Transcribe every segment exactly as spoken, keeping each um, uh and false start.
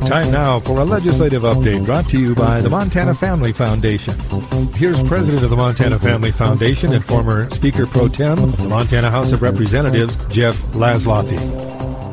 Time now for a legislative update brought to you by the Montana Family Foundation. Here's President of the Montana Family Foundation and former Speaker Pro Tem of the Montana House of Representatives, Jeff Laszloffy.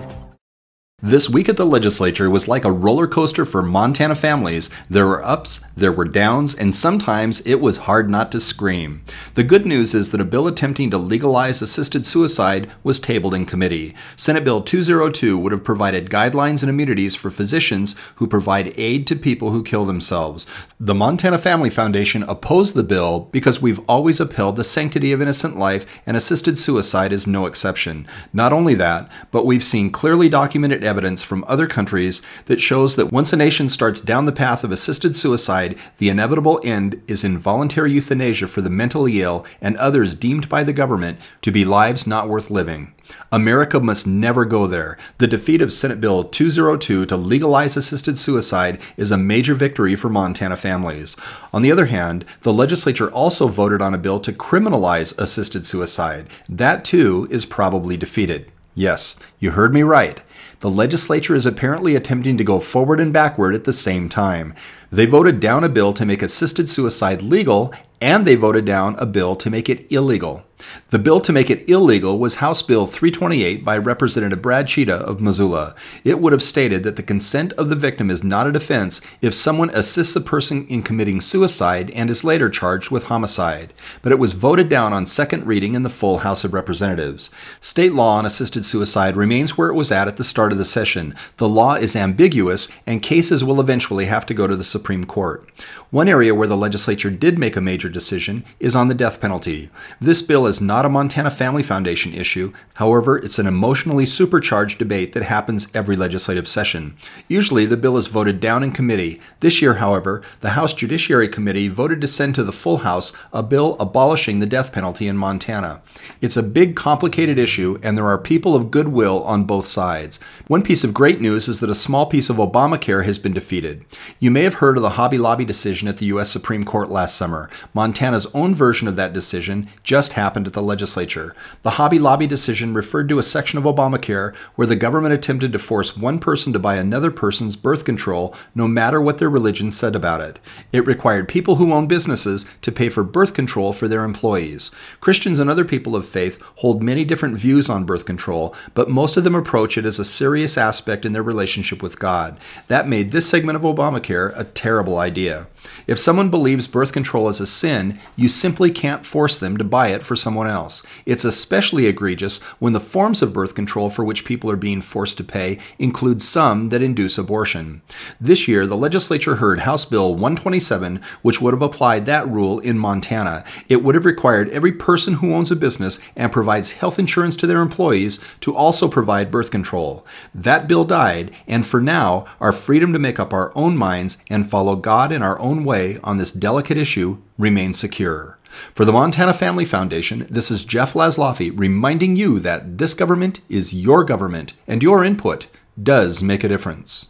This week at the legislature was like a roller coaster for Montana families. There were ups, there were downs, and sometimes it was hard not to scream. The good news is that a bill attempting to legalize assisted suicide was tabled in committee. Senate Bill two oh two would have provided guidelines and immunities for physicians who provide aid to people who kill themselves. The Montana Family Foundation opposed the bill because we've always upheld the sanctity of innocent life, and assisted suicide is no exception. Not only that, but we've seen clearly documented evidence evidence from other countries that shows that once a nation starts down the path of assisted suicide, the inevitable end is involuntary euthanasia for the mentally ill and others deemed by the government to be lives not worth living. America must never go there. The defeat of Senate Bill two oh two to legalize assisted suicide is a major victory for Montana families. On the other hand, the legislature also voted on a bill to criminalize assisted suicide. That too is probably defeated. Yes, you heard me right. The legislature is apparently attempting to go forward and backward at the same time. They voted down a bill to make assisted suicide legal, and they voted down a bill to make it illegal. The bill to make it illegal was House Bill three twenty-eight by Representative Brad Cheetah of Missoula. It would have stated that the consent of the victim is not a defense if someone assists a person in committing suicide and is later charged with homicide. But it was voted down on second reading in the full House of Representatives. State law on assisted suicide remains where it was at at the start of the session. The law is ambiguous, and cases will eventually have to go to the Supreme Court. One area where the legislature did make a major decision is on the death penalty. This bill is not a Montana Family Foundation issue. However, it's an emotionally supercharged debate that happens every legislative session. Usually, the bill is voted down in committee. This year, however, the House Judiciary Committee voted to send to the full House a bill abolishing the death penalty in Montana. It's a big, complicated issue, and there are people of goodwill on both sides. One piece of great news is that a small piece of Obamacare has been defeated. You may have heard of the Hobby Lobby decision at the U S Supreme Court last summer. Montana's own version of that decision just happened at the legislature. The Hobby Lobby decision referred to a section of Obamacare where the government attempted to force one person to buy another person's birth control, no matter what their religion said about it. It required people who own businesses to pay for birth control for their employees. Christians and other people of faith hold many different views on birth control, but most of them approach it as a serious aspect in their relationship with God. That made this segment of Obamacare a terrible idea. If someone believes birth control is a sin, you simply can't force them to buy it for someone else. It's especially egregious when the forms of birth control for which people are being forced to pay include some that induce abortion. This year, the legislature heard House Bill one twenty-seven, which would have applied that rule in Montana. It would have required every person who owns a business and provides health insurance to their employees to also provide birth control. That bill died, and for now, our freedom to make up our own minds and follow God in our own way on this delicate issue remains secure. For the Montana Family Foundation, this is Jeff Laszloffy reminding you that this government is your government, and your input does make a difference.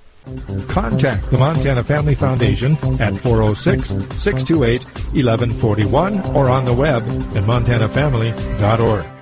Contact the Montana Family Foundation at four oh six, six two eight, one one four one or on the web at montana family dot org.